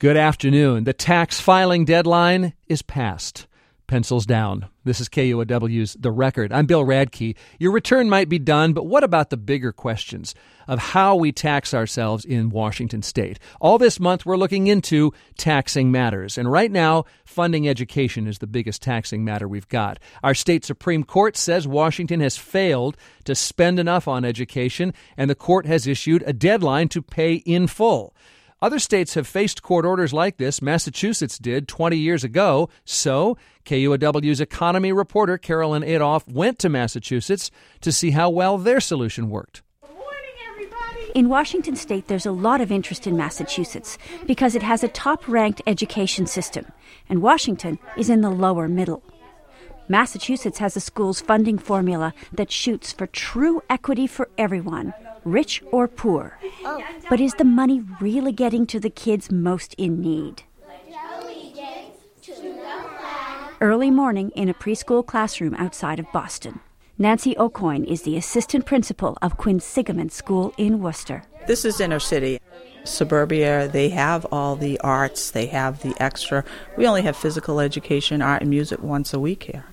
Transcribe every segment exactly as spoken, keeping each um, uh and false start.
Good afternoon. The tax filing deadline is past. Pencils down. This is K U O W's The Record. I'm Bill Radke. Your return might be done, but what about the bigger questions of how we tax ourselves in Washington state? All this month, we're looking into taxing matters. And right now, funding education is the biggest taxing matter we've got. Our state Supreme Court says Washington has failed to spend enough on education, and the court has issued a deadline to pay in full. Other states have faced court orders like this. Massachusetts did twenty years ago. So, K U O W's economy reporter Carolyn Adolph went to Massachusetts to see how well their solution worked. Good morning, everybody. In Washington state, there's a lot of interest in Massachusetts because it has a top-ranked education system, and Washington is in the lower middle. Massachusetts has a school's funding formula that shoots for true equity for everyone, rich or poor. Oh. But is the money really getting to the kids most in need? Early morning in a preschool classroom outside of Boston. Nancy Aucoin is the assistant principal of Quinsigamond School in Worcester. This is inner city. Suburbia, they have all the arts, they have the extra. We only have physical education, art and music once a week here.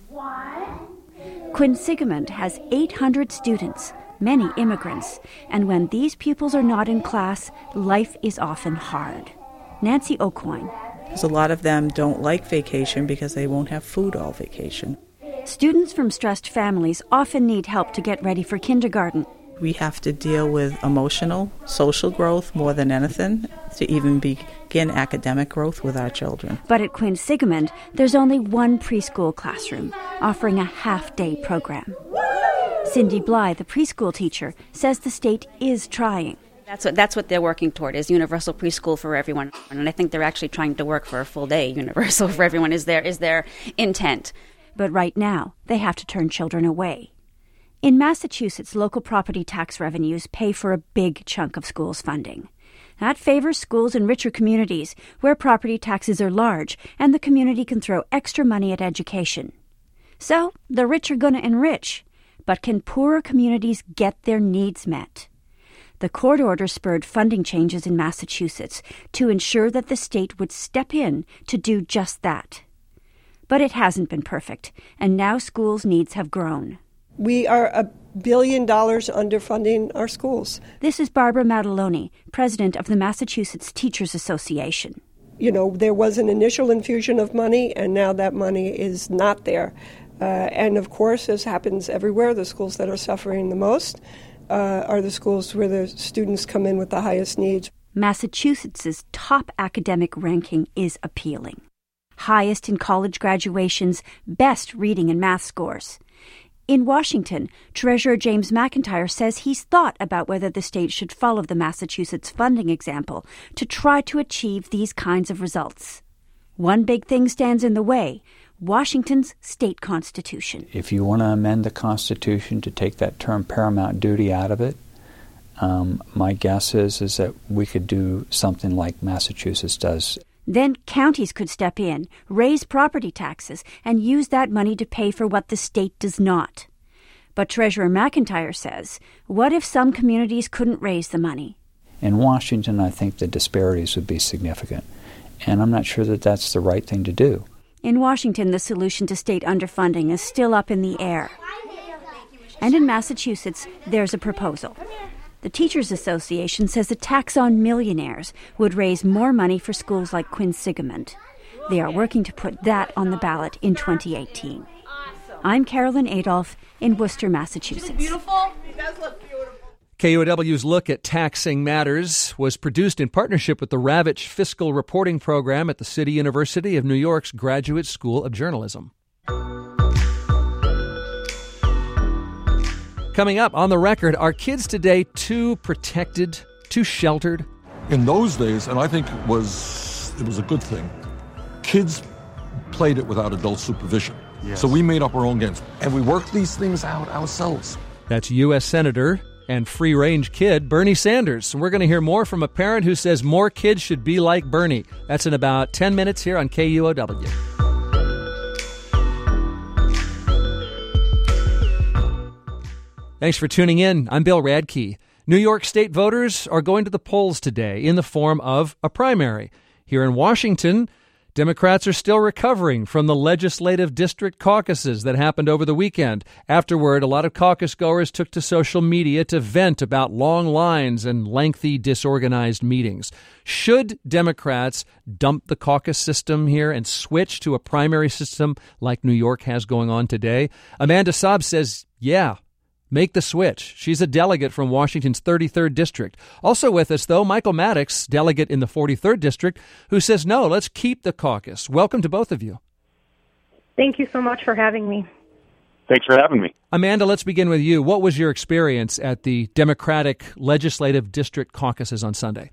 Quinsigamond has eight hundred students, many immigrants, and when these pupils are not in class, life is often hard. Nancy Aucoin. Because a lot of them don't like vacation because they won't have food all vacation. Students from stressed families often need help to get ready for kindergarten. We have to deal with emotional, social growth more than anything to even begin academic growth with our children. But at Quinsigamond, there's only one preschool classroom, offering a half-day program. Cindy Bly, the preschool teacher, says the state is trying. That's what that's what they're working toward, is universal preschool for everyone. And I think they're actually trying to work for a full day. Universal for everyone is their, is their intent. But right now, they have to turn children away. In Massachusetts, local property tax revenues pay for a big chunk of schools' funding. That favors schools in richer communities where property taxes are large and the community can throw extra money at education. So, the rich are going to enrich. But can poorer communities get their needs met? The court order spurred funding changes in Massachusetts to ensure that the state would step in to do just that. But it hasn't been perfect, and now schools' needs have grown. We are a billion dollars underfunding our schools. This is Barbara Mataloni, president of the Massachusetts Teachers Association. You know, there was an initial infusion of money, and now that money is not there. Uh, and, of course, as happens everywhere, the schools that are suffering the most uh, are the schools where the students come in with the highest needs. Massachusetts's top academic ranking is appealing. Highest in college graduations, best reading and math scores. In Washington, Treasurer James McIntyre says he's thought about whether the state should follow the Massachusetts funding example to try to achieve these kinds of results. One big thing stands in the way: Washington's state constitution. If you want to amend the Constitution to take that term paramount duty out of it, um, my guess is, is that we could do something like Massachusetts does. Then counties could step in, raise property taxes, and use that money to pay for what the state does not. But Treasurer McIntyre says, what if some communities couldn't raise the money? In Washington, I think the disparities would be significant, and I'm not sure that that's the right thing to do. In Washington, the solution to state underfunding is still up in the air. And in Massachusetts, there's a proposal. The Teachers Association says a tax on millionaires would raise more money for schools like Quinsigamond. They are working to put that on the ballot in twenty eighteen. I'm Carolyn Adolph in Worcester, Massachusetts. Beautiful. You guys look beautiful. K U O W's Look at Taxing Matters was produced in partnership with the Ravitch Fiscal Reporting Program at the City University of New York's Graduate School of Journalism. Coming up on The Record, are kids today too protected, too sheltered? In those days, and I think it was it was a good thing, kids played it without adult supervision. Yes. So we made up our own games, and we worked these things out ourselves. That's U S Senator and free-range kid Bernie Sanders. And we're going to hear more from a parent who says more kids should be like Bernie. That's in about ten minutes here on K U O W. Thanks for tuning in. I'm Bill Radke. New York State voters are going to the polls today in the form of a primary. Here in Washington, Democrats are still recovering from the legislative district caucuses that happened over the weekend. Afterward, a lot of caucus goers took to social media to vent about long lines and lengthy, disorganized meetings. Should Democrats dump the caucus system here and switch to a primary system like New York has going on today? Amanda Saab says, yeah. Make the switch. She's a delegate from Washington's thirty-third District. Also with us, though, Michael Maddox, delegate in the forty-third District, who says, no, let's keep the caucus. Welcome to both of you. Thank you so much for having me. Thanks for having me. Amanda, let's begin with you. What was your experience at the Democratic Legislative District caucuses on Sunday?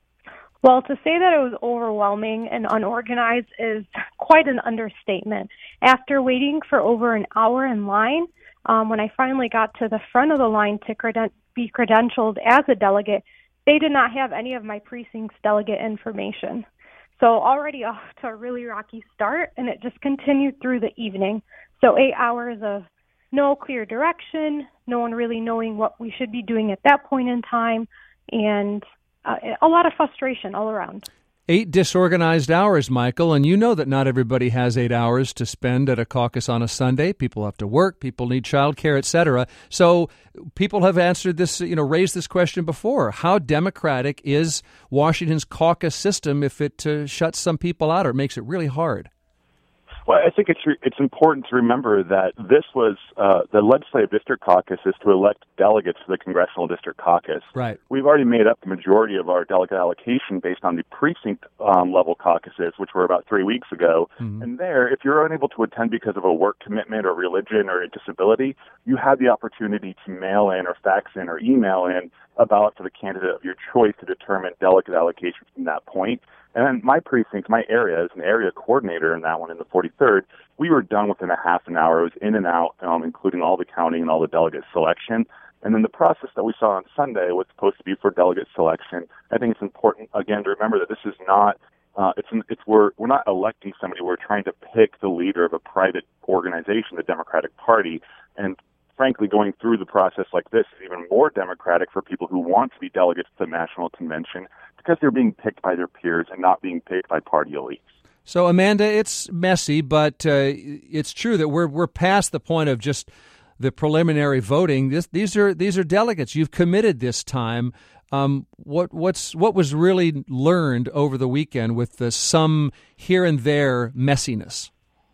Well, to say that it was overwhelming and unorganized is quite an understatement. After waiting for over an hour in line, Um, when I finally got to the front of the line to creden- be credentialed as a delegate, they did not have any of my precinct's delegate information. So already off to a really rocky start, and it just continued through the evening. So eight hours of no clear direction, no one really knowing what we should be doing at that point in time, and uh, a lot of frustration all around. Eight disorganized hours, Michael, and you know that not everybody has eight hours to spend at a caucus on a Sunday. People have to work, people need childcare, et cetera. So people have answered this, you know, raised this question before. How democratic is Washington's caucus system if it uh, shuts some people out or makes it really hard? Well, I think it's re- it's important to remember that this was uh, the legislative district caucus is to elect delegates to the congressional district caucus. Right. We've already made up the majority of our delegate allocation based on the precinct um, level caucuses, which were about three weeks ago. Mm-hmm. And there, if you're unable to attend because of a work commitment or religion or a disability, you have the opportunity to mail in or fax in or email in a ballot for the candidate of your choice to determine delegate allocation from that point. And then my precinct, my area, as an area coordinator in that one in the forty-third, we were done within a half an hour. It was in and out, um, including all the counting and all the delegate selection. And then the process that we saw on Sunday was supposed to be for delegate selection. I think it's important, again, to remember that this is not, uh, it's, it's we're, we're not electing somebody. We're trying to pick the leader of a private organization, the Democratic Party. And frankly, going through the process like this is even more democratic for people who want to be delegates to the National Convention because they're being picked by their peers and not being picked by party elites. So, Amanda, it's messy, but uh, it's true that we're we're past the point of just the preliminary voting. This, these are these are delegates. You've committed this time. Um, what what's what was really learned over the weekend with the some here and there messiness?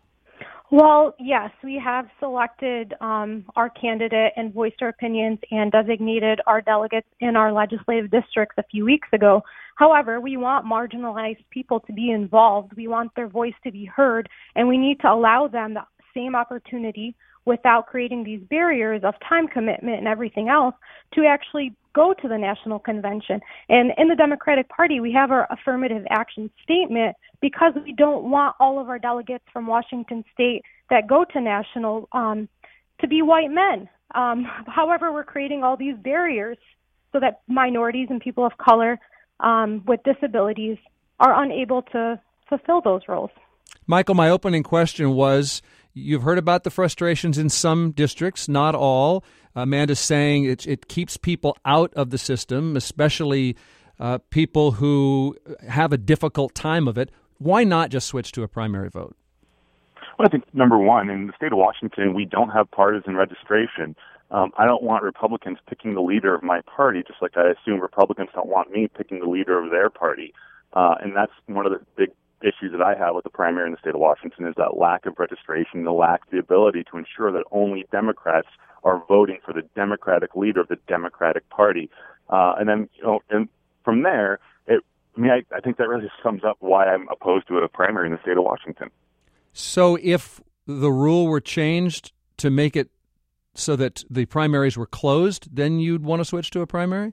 Well, yes, we have selected um, our candidate and voiced our opinions and designated our delegates in our legislative districts a few weeks ago. However, we want marginalized people to be involved. We want their voice to be heard, and we need to allow them the same opportunity without creating these barriers of time commitment and everything else to actually go to the National Convention. And in the Democratic Party, we have our affirmative action statement because we don't want all of our delegates from Washington State that go to national um, to be white men. Um, however, we're creating all these barriers so that minorities and people of color um, with disabilities are unable to fulfill those roles. Michael, my opening question was, you've heard about the frustrations in some districts, not all. Amanda's saying it, it keeps people out of the system, especially uh, people who have a difficult time of it. Why not just switch to a primary vote? Well, I think, number one, in the state of Washington, we don't have partisan registration. Um, I don't want Republicans picking the leader of my party, just like I assume Republicans don't want me picking the leader of their party. Uh, and that's one of the big issues that I have with the primary in the state of Washington is that lack of registration, the lack of the ability to ensure that only Democrats are voting for the Democratic leader of the Democratic Party. Uh, and then, you know, and from there, it, I mean, I, I think that really sums up why I'm opposed to a primary in the state of Washington. So if the rule were changed to make it so that the primaries were closed, then you'd want to switch to a primary?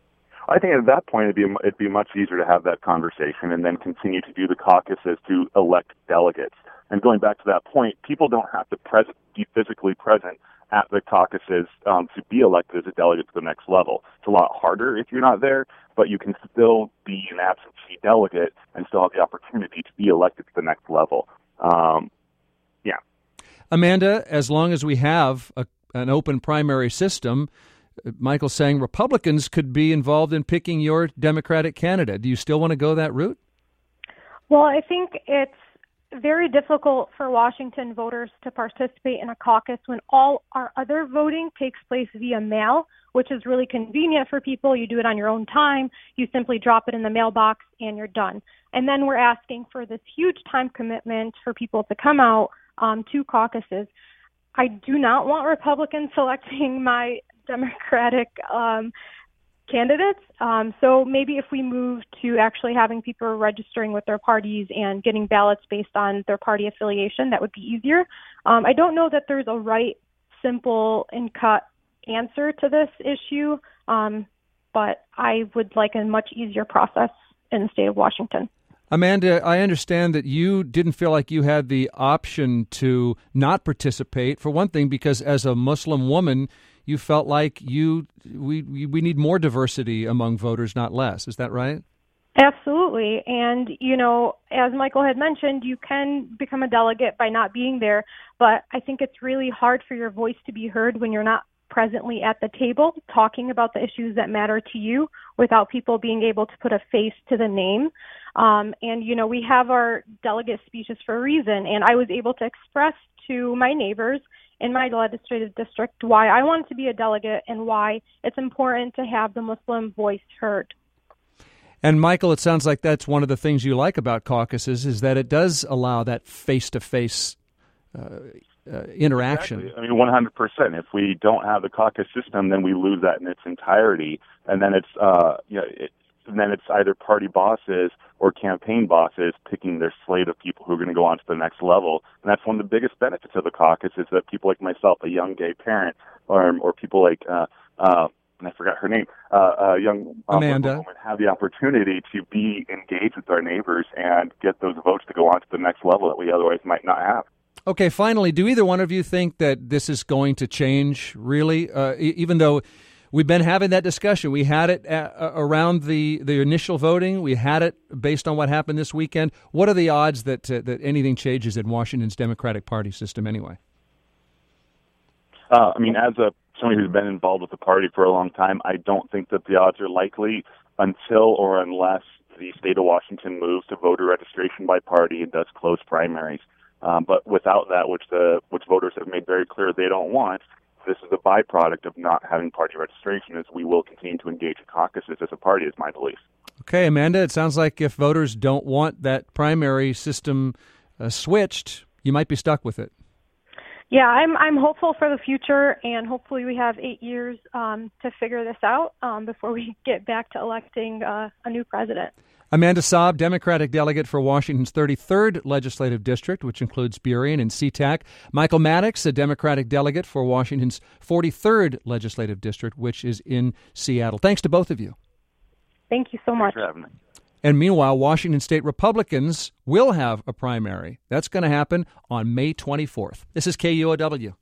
I think at that point it'd be it'd be much easier to have that conversation and then continue to do the caucuses to elect delegates. And going back to that point, people don't have to pres- be physically present at the caucuses um, to be elected as a delegate to the next level. It's a lot harder if you're not there, but you can still be an absentee delegate and still have the opportunity to be elected to the next level. Um, yeah. Amanda, as long as we have a, an open primary system, Michael's saying Republicans could be involved in picking your Democratic candidate. Do you still want to go that route? Well, I think it's very difficult for Washington voters to participate in a caucus when all our other voting takes place via mail, which is really convenient for people. You do it on your own time. You simply drop it in the mailbox and you're done. And then we're asking for this huge time commitment for people to come out um, to caucuses. I do not want Republicans selecting my Democratic um, candidates. Um, so maybe if we move to actually having people registering with their parties and getting ballots based on their party affiliation, that would be easier. Um, I don't know that there's a right, simple, and cut answer to this issue, um, but I would like a much easier process in the state of Washington. Amanda, I understand that you didn't feel like you had the option to not participate, for one thing, because as a Muslim woman, you felt like you we we need more diversity among voters, not less. Is that right? Absolutely. And, you know, as Michael had mentioned, you can become a delegate by not being there, but I think it's really hard for your voice to be heard when you're not presently at the table talking about the issues that matter to you without people being able to put a face to the name. Um, and, you know, we have our delegate speeches for a reason, and I was able to express to my neighbors in my legislative district why I wanted to be a delegate and why it's important to have the Muslim voice heard. And Michael, it sounds like that's one of the things you like about caucuses, is that it does allow that face-to-face uh, uh, interaction. Exactly. I mean, one hundred percent. If we don't have the caucus system, then we lose that in its entirety, and then it's uh, you know, it, and then it's either party bosses or campaign bosses picking their slate of people who are going to go on to the next level. And that's one of the biggest benefits of the caucus, is that people like myself, a young gay parent, or or people like uh, uh, and I forgot her name, uh, a young uh, Amanda, woman, have the opportunity to be engaged with our neighbors and get those votes to go on to the next level that we otherwise might not have. Okay, finally, do either one of you think that this is going to change, really, uh, e- even though we've been having that discussion? We had it at, uh, around the, the initial voting. We had it based on what happened this weekend. What are the odds that uh, that anything changes in Washington's Democratic Party system anyway? Uh, I mean, as a somebody who's been involved with the party for a long time, I don't think that the odds are likely until or unless the state of Washington moves to voter registration by party and does close primaries. Um, but without that, which the which voters have made very clear they don't want, this is a byproduct of not having party registration, as we will continue to engage in caucuses as a party, is my belief. Okay, Amanda, it sounds like if voters don't want that primary system uh, switched, you might be stuck with it. Yeah, I'm I'm hopeful for the future, and hopefully we have eight years um, to figure this out um, before we get back to electing uh, a new president. Amanda Saab, Democratic delegate for Washington's thirty-third Legislative District, which includes Burien and SeaTac. Michael Maddox, a Democratic delegate for Washington's forty-third Legislative District, which is in Seattle. Thanks to both of you. Thank you so much. Thanks for having me. And meanwhile, Washington State Republicans will have a primary. That's going to happen on May twenty-fourth. This is K U O W.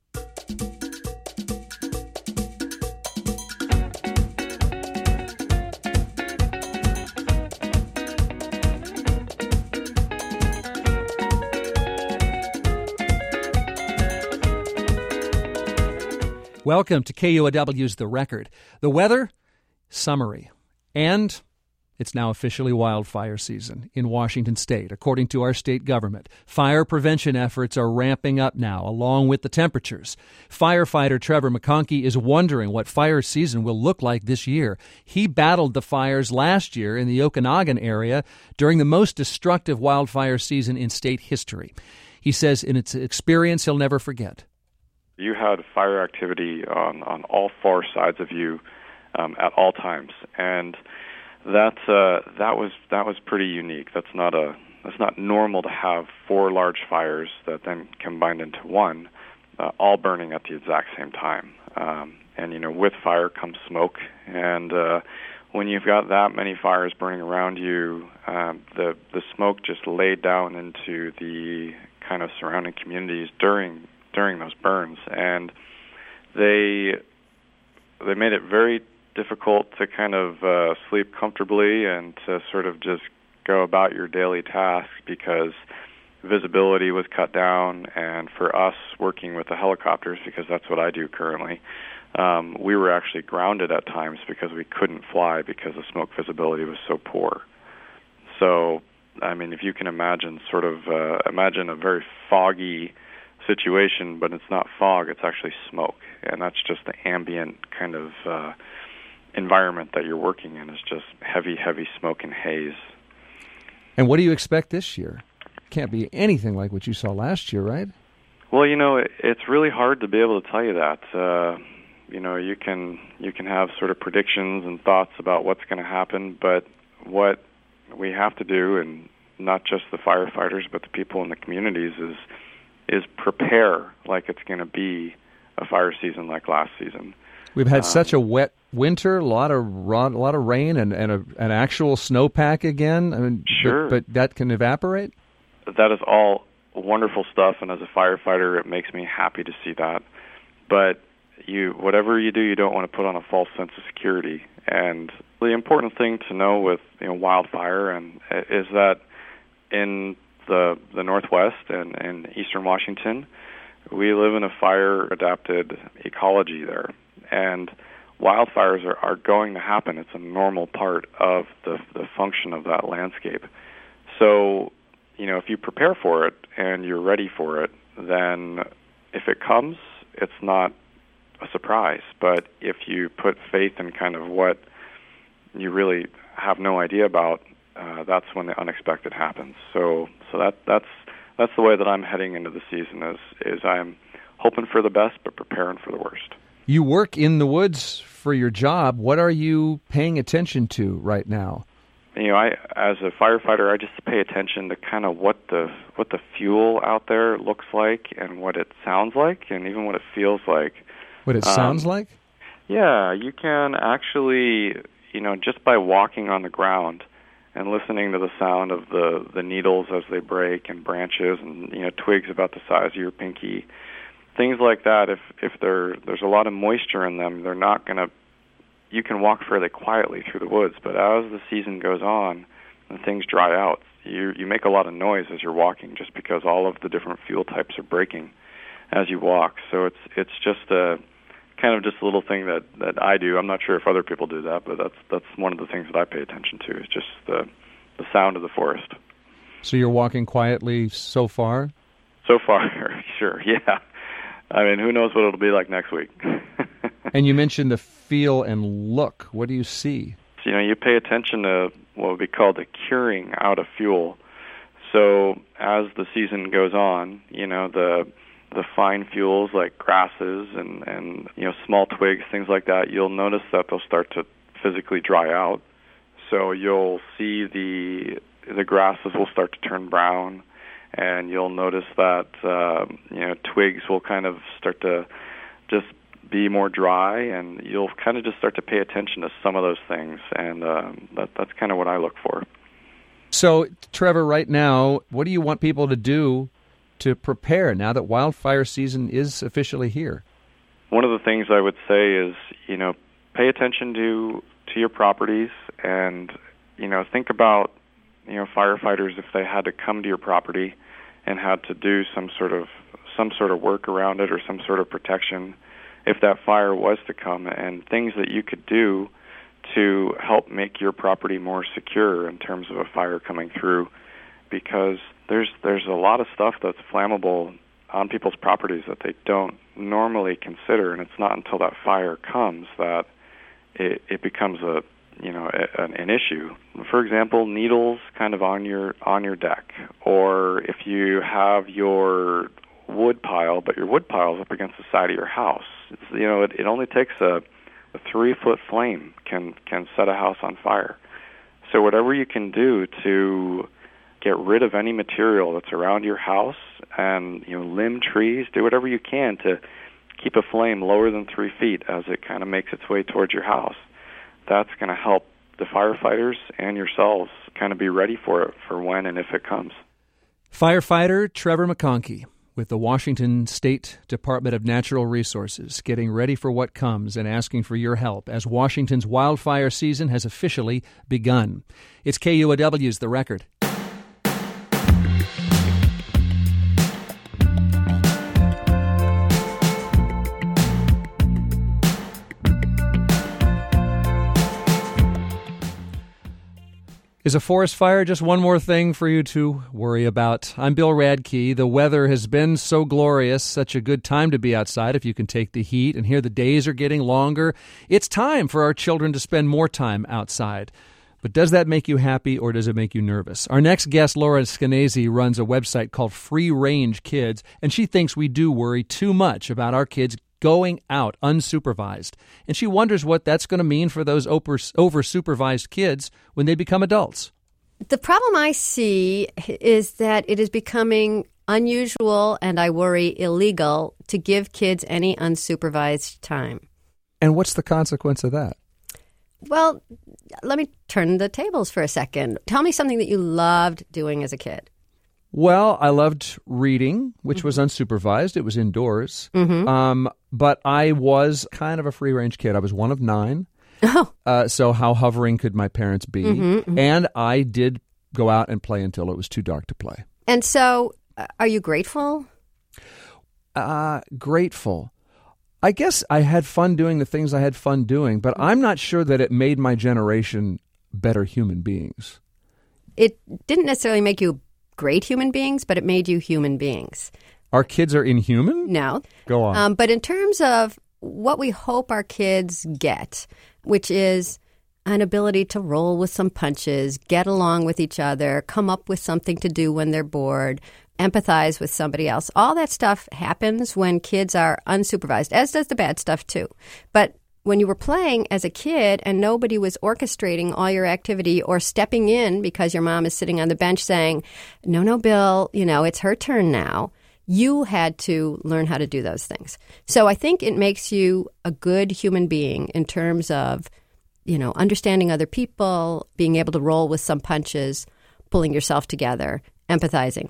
Welcome to K U O W's The Record. The weather, summery. And it's now officially wildfire season in Washington State, according to our state government. Fire prevention efforts are ramping up now, along with the temperatures. Firefighter Trevor McConkey is wondering what fire season will look like this year. He battled the fires last year in the Okanagan area during the most destructive wildfire season in state history. He says in its experience he'll never forget. You had fire activity on, on all four sides of you um, at all times, and that uh, that was that was pretty unique. That's not a that's not normal to have four large fires that then combined into one, uh, all burning at the exact same time. Um, and you know, with fire comes smoke, and uh, when you've got that many fires burning around you, um, the the smoke just laid down into the kind of surrounding communities during. during those burns, and they they made it very difficult to kind of uh, sleep comfortably and to sort of just go about your daily tasks because visibility was cut down, and for us working with the helicopters, because that's what I do currently, um, we were actually grounded at times because we couldn't fly because the smoke visibility was so poor. So I mean, if you can imagine sort of, uh, imagine a very foggy situation, but it's not fog, it's actually smoke. And that's just the ambient kind of uh, environment that you're working in, is just heavy, heavy smoke and haze. And what do you expect this year? Can't be anything like what you saw last year, right? Well, you know, it, it's really hard to be able to tell you that. Uh, you know, you can you can have sort of predictions and thoughts about what's going to happen, but what we have to do, and not just the firefighters, but the people in the communities, is is prepare like it's going to be a fire season like last season. We've had um, such a wet winter, a lot of a lot of rain, and, and a, an actual snowpack again. I mean, sure. but, but that can evaporate? That is all wonderful stuff, and as a firefighter, it makes me happy to see that. But you, whatever you do, you don't want to put on a false sense of security. And the important thing to know with you know wildfire and is that in the the Northwest and, and Eastern Washington, we live in a fire-adapted ecology there, and wildfires are, are going to happen. It's a normal part of the the function of that landscape. So, you know, if you prepare for it and you're ready for it, then if it comes, it's not a surprise. But if you put faith in kind of what you really have no idea about, uh, that's when the unexpected happens. So, so that that's that's the way that I'm heading into the season. Is is I'm hoping for the best, but preparing for the worst. You work in the woods for your job. What are you paying attention to right now? You know, I as a firefighter, I just pay attention to kind of what the what the fuel out there looks like and what it sounds like, and even what it feels like. What it um, sounds like? Yeah, you can actually, you know, just by walking on the ground and listening to the sound of the, the needles as they break and branches and, you know, twigs about the size of your pinky, things like that, if if there there's a lot of moisture in them, they're not going to, you can walk fairly quietly through the woods. But as the season goes on and things dry out, you you make a lot of noise as you're walking just because all of the different fuel types are breaking as you walk. So it's it's just a kind of just a little thing that, that I do. I'm not sure if other people do that, but that's that's one of the things that I pay attention to, is just the the sound of the forest. So you're walking quietly so far? So far, sure, yeah. I mean, who knows what it'll be like next week. And you mentioned the feel and look. What do you see? So, you know, you pay attention to what would be called the curing out of fuel. So as the season goes on, you know, the the fine fuels like grasses and, and you know small twigs, things like that, you'll notice that they'll start to physically dry out. So you'll see the the grasses will start to turn brown, and you'll notice that um, you know twigs will kind of start to just be more dry, and you'll kind of just start to pay attention to some of those things, and um, that, that's kind of what I look for. So, Trevor, right now, what do you want people to do to prepare now that wildfire season is officially here? One of the things I would say is, you know, pay attention to to your properties, and, you know, think about, you know, firefighters, if they had to come to your property and had to do some sort of some sort of work around it or some sort of protection, if that fire was to come, and things that you could do to help make your property more secure in terms of a fire coming through, because there's there's a lot of stuff that's flammable on people's properties that they don't normally consider, and it's not until that fire comes that it, it becomes a you know a, an, an issue. For example, needles kind of on your on your deck, or if you have your wood pile, but your wood pile is up against the side of your house. It's, you know, it, it only takes a, a three-foot flame can can set a house on fire. So whatever you can do to get rid of any material that's around your house, and you know, limb trees, do whatever you can to keep a flame lower than three feet as it kind of makes its way towards your house. That's going to help the firefighters and yourselves kind of be ready for it for when and if it comes. Firefighter Trevor McConkey with the Washington State Department of Natural Resources, getting ready for what comes and asking for your help as Washington's wildfire season has officially begun. It's K U O W's The Record. Is a forest fire just one more thing for you to worry about? I'm Bill Radke. The weather has been so glorious, such a good time to be outside if you can take the heat, and here the days are getting longer. It's time for our children to spend more time outside. But does that make you happy or does it make you nervous? Our next guest, Laura Skenazy, runs a website called Free Range Kids, and she thinks we do worry too much about our kids going out unsupervised. And she wonders what that's going to mean for those over, over-supervised kids when they become adults. The problem I see is that it is becoming unusual, and I worry illegal, to give kids any unsupervised time. And what's the consequence of that? Well, let me turn the tables for a second. Tell me something that you loved doing as a kid. Well, I loved reading, which mm-hmm. was unsupervised. It was indoors. Mm-hmm. Um, but I was kind of a free-range kid. I was one of nine. Oh. Uh, so how hovering could my parents be? Mm-hmm, mm-hmm. And I did go out and play until it was too dark to play. And so uh, are you grateful? Uh, grateful. I guess I had fun doing the things I had fun doing, but I'm not sure that it made my generation better human beings. It didn't necessarily make you great human beings, but it made you human beings. Our kids are inhuman? No. Go on. Um, but in terms of what we hope our kids get, which is an ability to roll with some punches, get along with each other, come up with something to do when they're bored, empathize with somebody else. All that stuff happens when kids are unsupervised, as does the bad stuff too. But when you were playing as a kid and nobody was orchestrating all your activity or stepping in because your mom is sitting on the bench saying, no, no, Bill, you know, it's her turn now, you had to learn how to do those things. So I think it makes you a good human being in terms of, you know, understanding other people, being able to roll with some punches, pulling yourself together, empathizing.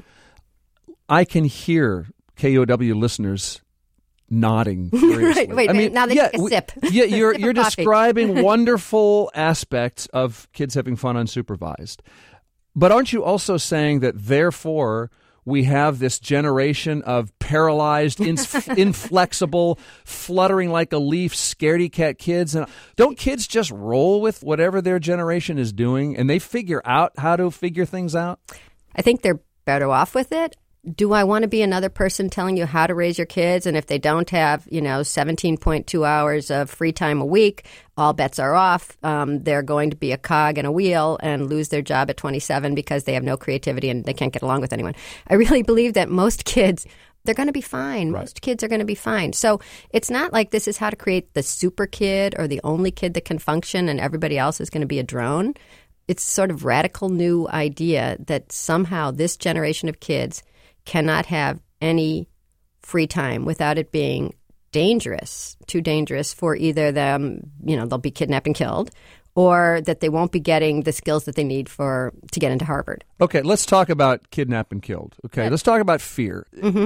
I can hear K U O W listeners nodding furiously. Right, wait, I mean, now they yeah, take a sip. Yeah, you're sip you're describing wonderful aspects of kids having fun unsupervised. But aren't you also saying that therefore we have this generation of paralyzed, inf- inflexible, fluttering like a leaf, scaredy cat kids? And don't kids just roll with whatever their generation is doing and they figure out how to figure things out? I think they're better off with it. Do I want to be another person telling you how to raise your kids? And if they don't have, you know, seventeen point two hours of free time a week, all bets are off. Um, they're going to be a cog in a wheel and lose their job at twenty-seven because they have no creativity and they can't get along with anyone. I really believe that most kids, they're going to be fine. Right. Most kids are going to be fine. So it's not like this is how to create the super kid or the only kid that can function and everybody else is going to be a drone. It's sort of radical new idea that somehow this generation of kids cannot have any free time without it being dangerous, too dangerous for either them, you know, they'll be kidnapped and killed, or that they won't be getting the skills that they need for to get into Harvard. Okay, let's talk about kidnapped and killed. Okay, yeah. Let's talk about fear. Mm-hmm.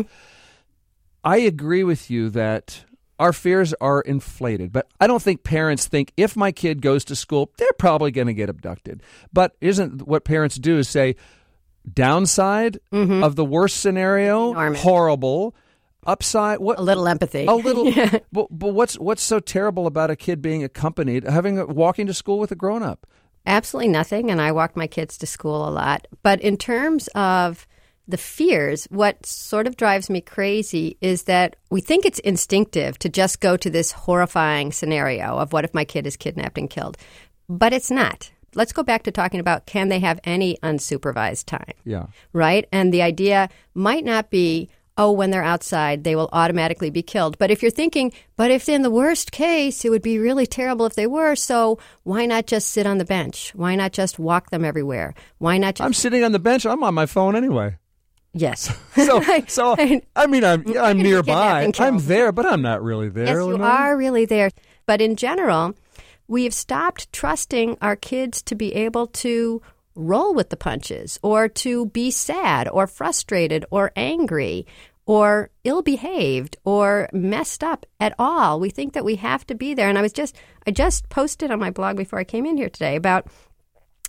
I agree with you that our fears are inflated, but I don't think parents think if my kid goes to school, they're probably going to get abducted. But isn't what parents do is say, downside mm-hmm. of the worst scenario, enormous. Horrible. Upside, what? A little empathy. A little. yeah. But, but what's what's so terrible about a kid being accompanied, having a, walking to school with a grown up? Absolutely nothing. And I walked my kids to school a lot. But in terms of the fears, what sort of drives me crazy is that we think it's instinctive to just go to this horrifying scenario of what if my kid is kidnapped and killed, but it's not. Let's go back to talking about can they have any unsupervised time? Yeah. Right? And the idea might not be, oh, when they're outside, they will automatically be killed. But if you're thinking, but if in the worst case, it would be really terrible if they were, so why not just sit on the bench? Why not just walk them everywhere? Why not just... I'm sitting on the bench. I'm on my phone anyway. Yes. so, so I mean, I'm, I'm nearby. I'm there, but I'm not really there. Yes, you no? are really there. But in general, we have stopped trusting our kids to be able to roll with the punches or to be sad or frustrated or angry or ill-behaved or messed up at all. We think that we have to be there. And I was just, I just posted on my blog before I came in here today about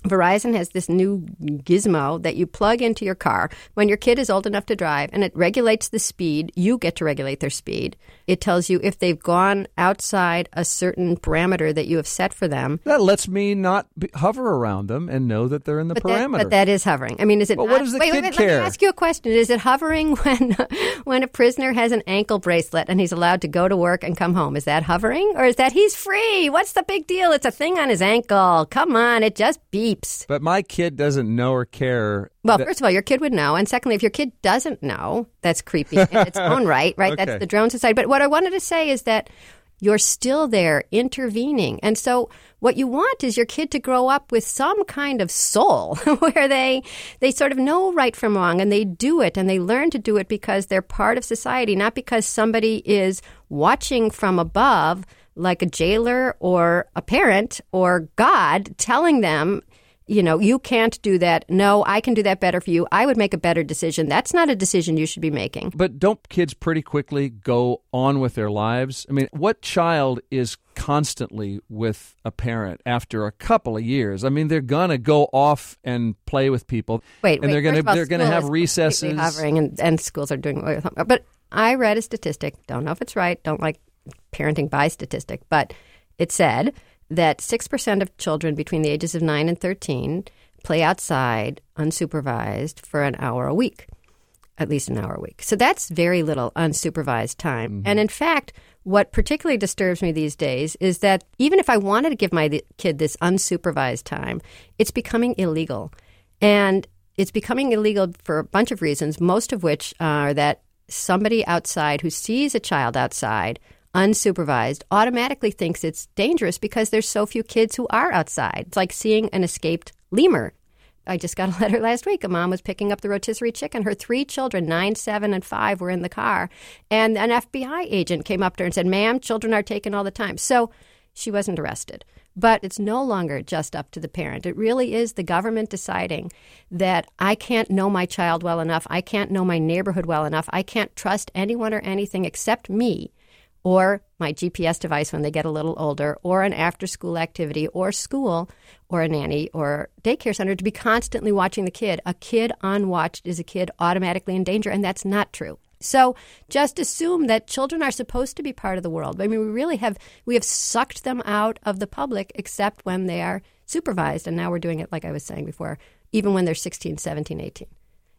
Verizon has this new gizmo that you plug into your car when your kid is old enough to drive, and it regulates the speed. You get to regulate their speed. It tells you if they've gone outside a certain parameter that you have set for them. That lets me not be, hover around them and know that they're in the but parameter. That, but that is hovering. I mean, is it? But not, what does the wait, kid wait, wait, care? Let me ask you a question. Is it hovering when when a prisoner has an ankle bracelet and he's allowed to go to work and come home? Is that hovering, or is that he's free? What's the big deal? It's a thing on his ankle. Come on, it just beeps. But my kid doesn't know or care. Well, that- first of all, your kid would know. And secondly, if your kid doesn't know, that's creepy in its own right, right? Okay. That's the drone society. But what I wanted to say is that you're still there intervening. And so what you want is your kid to grow up with some kind of soul where they they sort of know right from wrong, and they do it, and they learn to do it because they're part of society, not because somebody is watching from above like a jailer or a parent or God telling them, you know, you can't do that. No, I can do that better for you. I would make a better decision. That's not a decision you should be making. But don't kids pretty quickly go on with their lives? I mean, what child is constantly with a parent after a couple of years? I mean, they're going to go off and play with people. Wait, and wait, they're going to all, they're going to have recesses. Hovering and, and schools are doing away with them. But I read a statistic. Don't know if it's right. Don't like parenting by statistic. But it said that six percent of children between the ages of nine and thirteen play outside unsupervised for an hour a week, at least an hour a week. So that's very little unsupervised time. Mm-hmm. And in fact, what particularly disturbs me these days is that even if I wanted to give my kid this unsupervised time, it's becoming illegal. And it's becoming illegal for a bunch of reasons, most of which are that somebody outside who sees a child outside unsupervised automatically thinks it's dangerous because there's so few kids who are outside. It's like seeing an escaped lemur. I just got a letter last week. A mom was picking up the rotisserie chicken. Her three children, nine, seven, and five, were in the car. And an F B I agent came up to her and said, ma'am, children are taken all the time. So she wasn't arrested. But it's no longer just up to the parent. It really is the government deciding that I can't know my child well enough. I can't know my neighborhood well enough. I can't trust anyone or anything except me, or my G P S device when they get a little older, or an after-school activity, or school, or a nanny, or daycare center to be constantly watching the kid. A kid unwatched is a kid automatically in danger, and that's not true. So just assume that children are supposed to be part of the world. I mean, we really have we have sucked them out of the public except when they are supervised, and now we're doing it, like I was saying before, even when they're sixteen, seventeen, eighteen.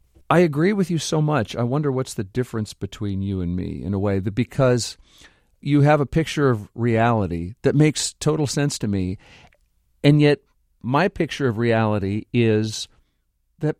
I agree with you so much. I wonder what's the difference between you and me in a way, that because you have a picture of reality that makes total sense to me, and yet my picture of reality is that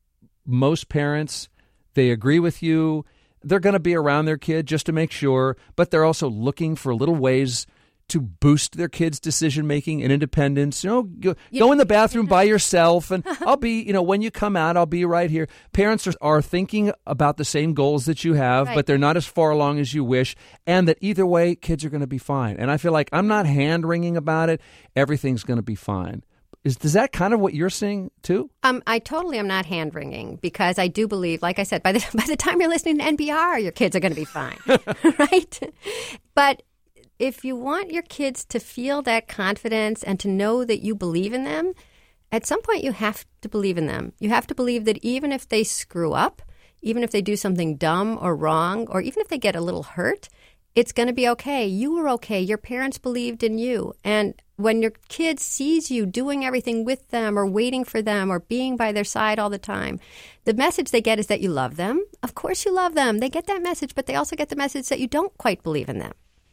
most parents, they agree with you. They're going to be around their kid just to make sure, but they're also looking for little ways to boost their kids' decision-making and independence. You know, go, go in the bathroom by yourself, and I'll be, you know, when you come out, I'll be right here. Parents are, are thinking about the same goals that you have, right, but they're not as far along as you wish, and that either way, kids are going to be fine. And I feel like I'm not hand-wringing about it. Everything's going to be fine. Is, is that kind of what you're seeing, too? Um, I totally am not hand-wringing, because I do believe, like I said, by the, by the time you're listening to N P R, your kids are going to be fine, right? But if you want your kids to feel that confidence and to know that you believe in them, at some point you have to believe in them. You have to believe that even if they screw up, even if they do something dumb or wrong, or even if they get a little hurt, it's going to be okay. You were okay. Your parents believed in you. And when your kid sees you doing everything with them or waiting for them or being by their side all the time, the message they get is that you love them. Of course you love them. They get that message, but they also get the message that you don't quite believe in them.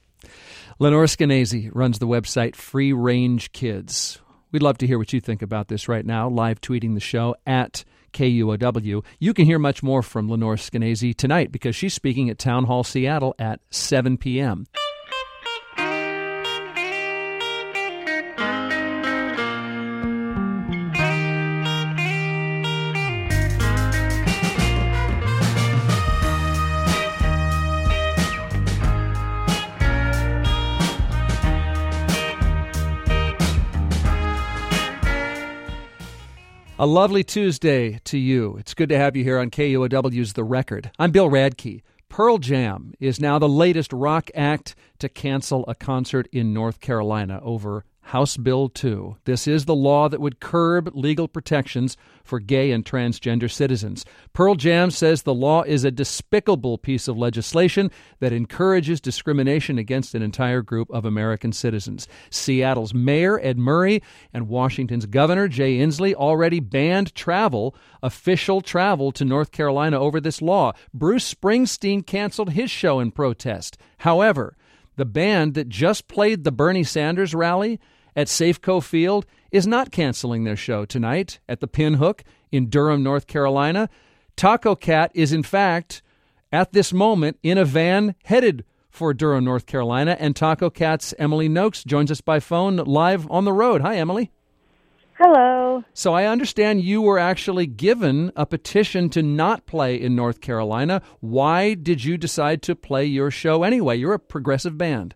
Lenore Skenazy runs the website Free Range Kids. We'd love to hear what you think about this right now, live tweeting the show at K U O W. You can hear much more from Lenore Skenazy tonight because she's speaking at Town Hall Seattle at seven p.m. A lovely Tuesday to you. It's good to have you here on K U O W's The Record. I'm Bill Radke. Pearl Jam is now the latest rock act to cancel a concert in North Carolina over House Bill two. This is the law that would curb legal protections for gay and transgender citizens. Pearl Jam says the law is a despicable piece of legislation that encourages discrimination against an entire group of American citizens. Seattle's Mayor Ed Murray and Washington's Governor Jay Inslee already banned travel, official travel to North Carolina over this law. Bruce Springsteen canceled his show in protest. However, the band that just played the Bernie Sanders rally at Safeco Field is not canceling their show tonight at the Pinhook in Durham, North Carolina. Taco Cat is, in fact, at this moment in a van headed for Durham, North Carolina, and Taco Cat's Emily Noakes joins us by phone live on the road. Hi, Emily. Hello. So I understand you were actually given a petition to not play in North Carolina. Why did you decide to play your show anyway? You're a progressive band.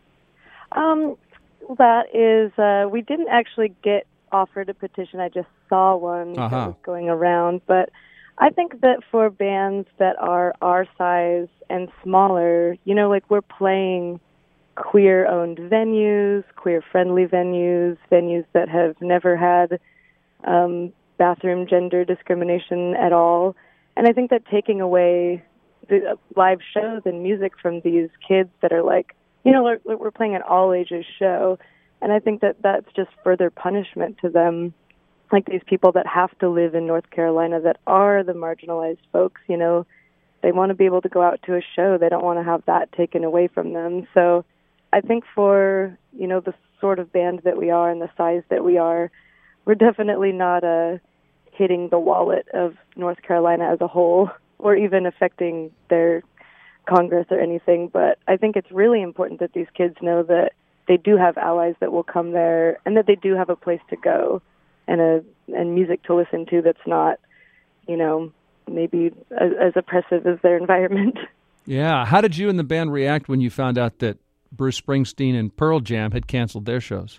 Um, that is, uh, we didn't actually get offered a petition. I just saw one Uh-huh. that was going around. But I think that for bands that are our size and smaller, you know, like we're playing queer-owned venues, queer-friendly venues, venues that have never had um, bathroom gender discrimination at all. And I think that taking away the live shows and music from these kids that are like, you know, we're, we're playing an all-ages show, and I think that that's just further punishment to them, like these people that have to live in North Carolina that are the marginalized folks, you know, they want to be able to go out to a show. They don't want to have that taken away from them. So I think for, you know, the sort of band that we are and the size that we are, we're definitely not uh, hitting the wallet of North Carolina as a whole or even affecting their Congress or anything. But I think it's really important that these kids know that they do have allies that will come there and that they do have a place to go and a and music to listen to that's not, you know, maybe as, as oppressive as their environment. Yeah. How did you and the band react when you found out that Bruce Springsteen and Pearl Jam had canceled their shows?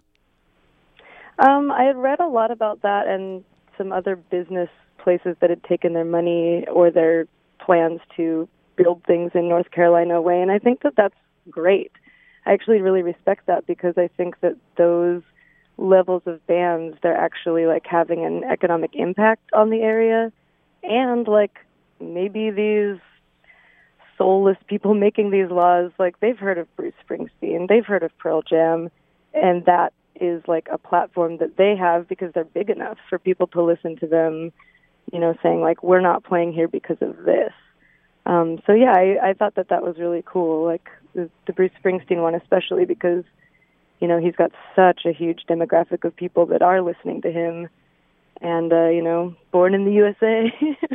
Um, I had read a lot about that and some other business places that had taken their money or their plans to build things in North Carolina away, and I think that that's great. I actually really respect that because I think that those levels of bands, they're actually like having an economic impact on the area, and like maybe these soulless people making these laws, like they've heard of Bruce Springsteen, they've heard of Pearl Jam, and that is like a platform that they have because they're big enough for people to listen to them, you know, saying like, we're not playing here because of this. Um, so yeah, I, I thought that that was really cool, like the, the Bruce Springsteen one especially because, you know, he's got such a huge demographic of people that are listening to him and, uh, you know, born in the U S A.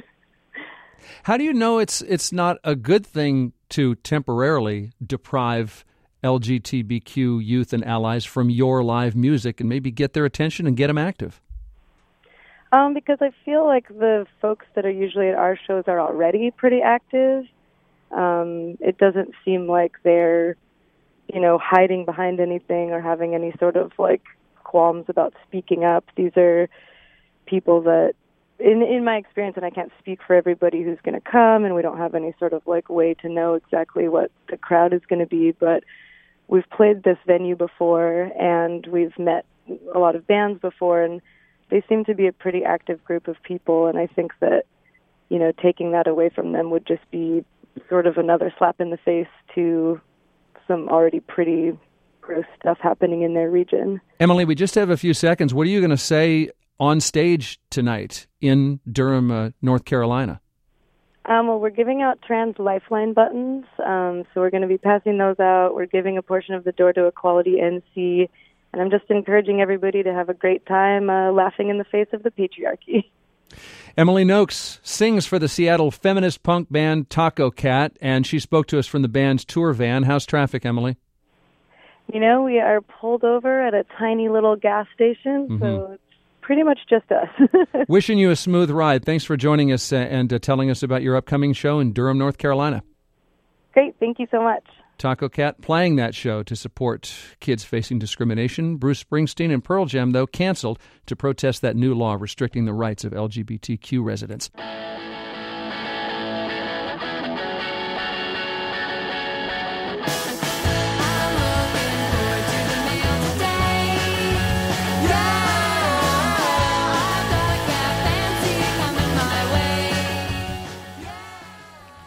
How do you know it's it's not a good thing to temporarily deprive L G B T Q youth and allies from your live music and maybe get their attention and get them active? Um, because I feel like the folks that are usually at our shows are already pretty active. Um, it doesn't seem like they're, you know, hiding behind anything or having any sort of like qualms about speaking up. These are people that, in in my experience, and I can't speak for everybody who's going to come, and we don't have any sort of like way to know exactly what the crowd is going to be, but we've played this venue before, and we've met a lot of bands before, and they seem to be a pretty active group of people, and I think that, you know, taking that away from them would just be sort of another slap in the face to some already pretty gross stuff happening in their region. Emily, we just have a few seconds. What are you going to say on stage tonight in Durham, uh, North Carolina? Um, well, we're giving out trans lifeline buttons, um, so we're going to be passing those out. We're giving a portion of the door to Equality N C, and I'm just encouraging everybody to have a great time uh, laughing in the face of the patriarchy. Emily Noakes sings for the Seattle feminist punk band Taco Cat, and she spoke to us from the band's tour van. How's traffic, Emily? You know, we are pulled over at a tiny little gas station, Mm-hmm. so it's pretty much just us. Wishing you a smooth ride. Thanks for joining us uh, and uh, telling us about your upcoming show in Durham, North Carolina. Great. Thank you so much. Taco Cat playing that show to support kids facing discrimination. Bruce Springsteen and Pearl Jam, though, canceled to protest that new law restricting the rights of L G B T Q residents.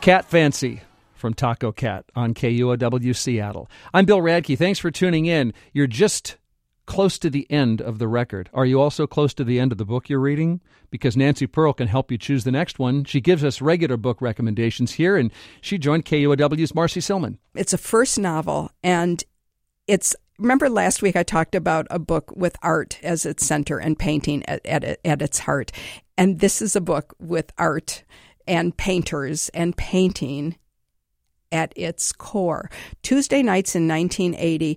Cat Fancy from Taco Cat on K U O W Seattle. I'm Bill Radke. Thanks for tuning in. You're just close to the end of the record. Are you also close to the end of the book you're reading? Because Nancy Pearl can help you choose the next one. She gives us regular book recommendations here, and she joined K U O W's Marcy Silman. It's a first novel, and it's, remember last week I talked about a book with art as its center and painting at, at, at its heart. And this is a book with art and painters and painting at its core. Tuesday Nights in nineteen eighty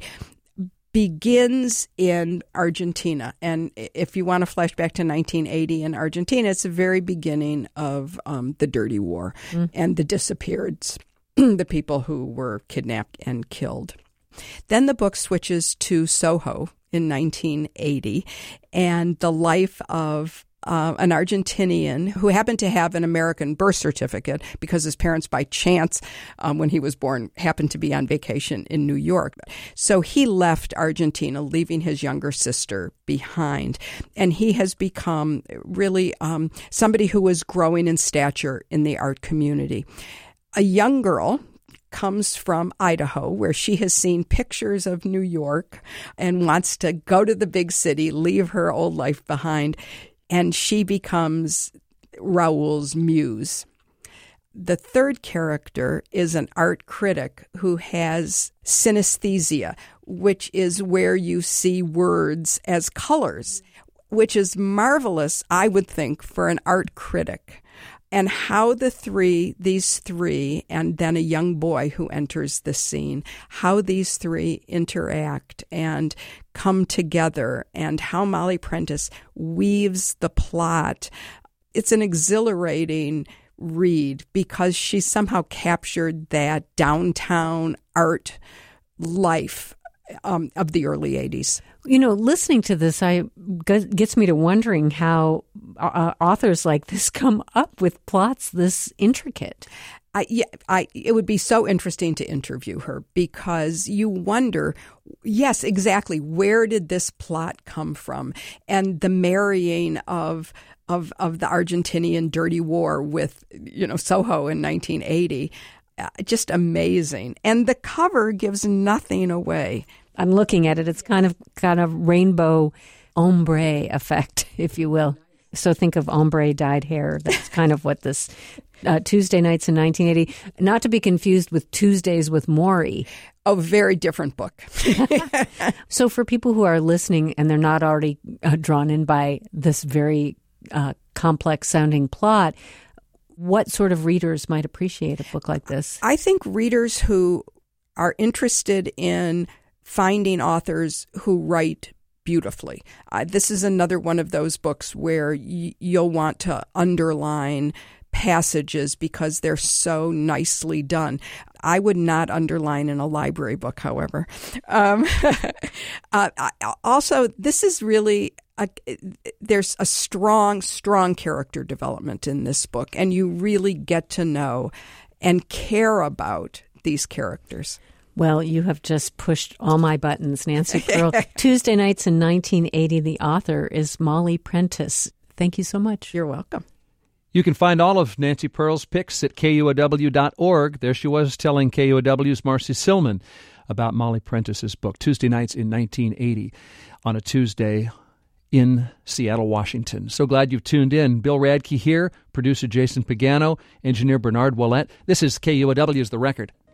begins in Argentina. And if you want to flash back to nineteen eighty in Argentina, it's the very beginning of um, the Dirty War mm. and the disappeared, the people who were kidnapped and killed. Then the book switches to Soho in nineteen eighty and the life of Uh, an Argentinian who happened to have an American birth certificate because his parents, by chance, um, when he was born, happened to be on vacation in New York. So he left Argentina, leaving his younger sister behind. And he has become really um, somebody who is growing in stature in the art community. A young girl comes from Idaho, where she has seen pictures of New York and wants to go to the big city, leave her old life behind. And she becomes Raoul's muse. The third character is an art critic who has synesthesia, which is where you see words as colors, which is marvelous, I would think, for an art critic. And how the three, these three, and then a young boy who enters the scene, how these three interact and come together, and how Molly Prentice weaves the plot. It's an exhilarating read because she somehow captured that downtown art life um, of the early eighties. You know, listening to this, I gets me to wondering how uh, authors like this come up with plots this intricate. I, yeah, I, it would be so interesting to interview her because you wonder, yes, exactly, where did this plot come from? And the marrying of of of the Argentinian dirty war with, you know, Soho in nineteen eighty, uh, just amazing. And the cover gives nothing away. I'm looking at it. It's kind of kind of rainbow ombre effect, if you will. So think of ombre dyed hair. That's kind of what this uh, Tuesday Nights in nineteen eighty, not to be confused with Tuesdays with Morrie. A very different book. So for people who are listening and they're not already uh, drawn in by this very uh, complex sounding plot, what sort of readers might appreciate a book like this? I think readers who are interested in finding authors who write beautifully. Uh, this is another one of those books where y- you'll want to underline passages because they're so nicely done. I would not underline in a library book, however. Um, uh, I, also, this is really, a, there's a strong, strong character development in this book, and you really get to know and care about these characters. Well, you have just pushed all my buttons, Nancy Pearl. Tuesday Nights in nineteen eighty, the author is Molly Prentice. Thank you so much. You're welcome. You can find all of Nancy Pearl's picks at K U O W dot org. There she was telling K U O W's Marcy Silman about Molly Prentice's book, Tuesday Nights in nineteen eighty, on a Tuesday in Seattle, Washington. So glad you've tuned in. Bill Radke here, producer Jason Pagano, engineer Bernard Ouellette. This is K U O W's The Record.